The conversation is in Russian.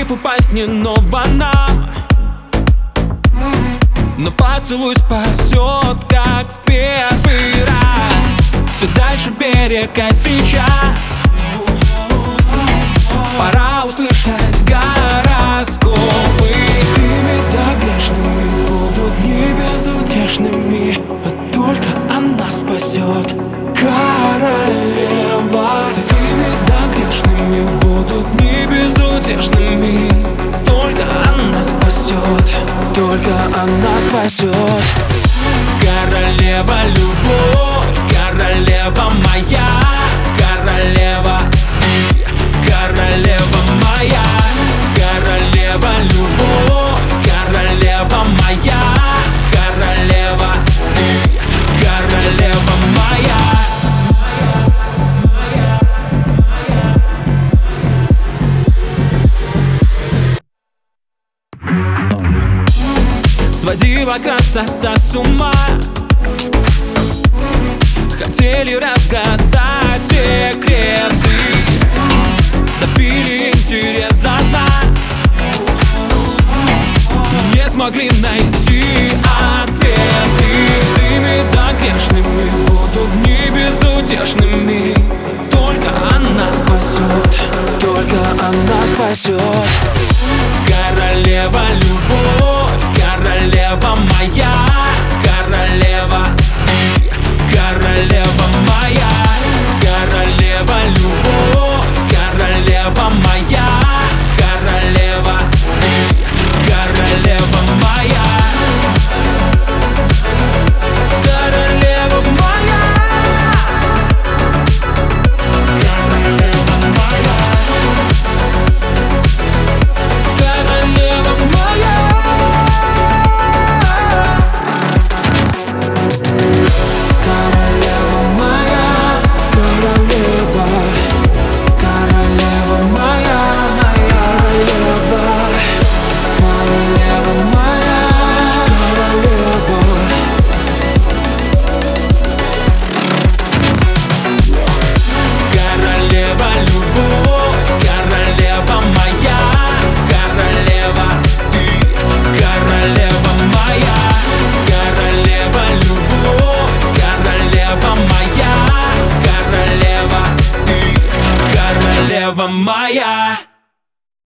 любовь упасть не нована, но поцелуй спасет, как в первый раз. Все дальше берег, а сейчас пора услышать гороскопы. Святыми да грешными будут не безутешными, а только она спасет, королева. Святыми да грешными будут не безутешными, только она спасет, только она спасет. Королева любовь, королева моя, королева, королева моя, королева любовь, королева моя, королева, королева моя. Сводила красота с ума, хотели разгадать секреты, допили интерес до дна, не смогли найти ответы. Святыми да грешными будут не безутешными, только она спасет, только она спасет. Королева любовь, королева моя, королева, королева моя, королева любовь, королева моя, королева, королева моя, королева моя, королева моя, королева моя. Моя